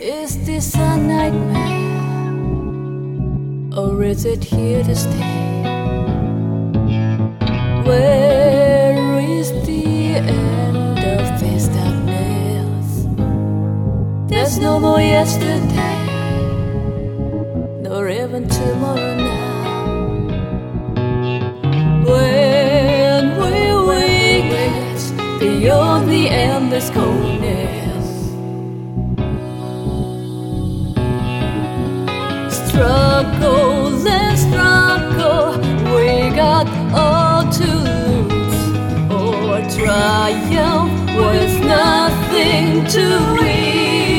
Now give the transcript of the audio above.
Is this a nightmare, or is it here to stay? Where is the end of this darkness? There's no more yesterday, nor even tomorrow now. When we wake beyond the endless coldness, struggle and struggle, we got all to lose, or triumph with nothing to win.